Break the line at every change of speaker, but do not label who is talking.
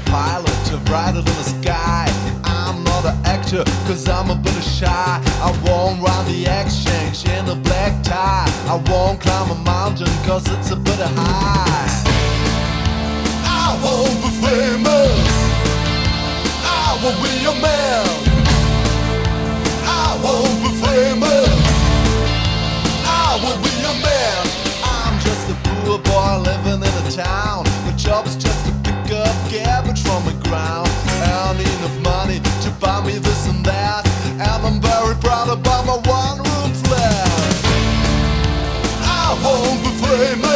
pilot to ride it in the sky. I'm not an actor, cause I'm a bit shy. I won't ride the exchange in a black tie. I won't climb a mountain, cause it's a bit high. I won't be famous, I won't be a man. I won't be famous, I won't be a man. I'm just a poor boy living in a town. My job is just to pick up garbage from the ground. Earning enough money to buy me this and that, and I'm very proud about my one-room flat. I won't be famous,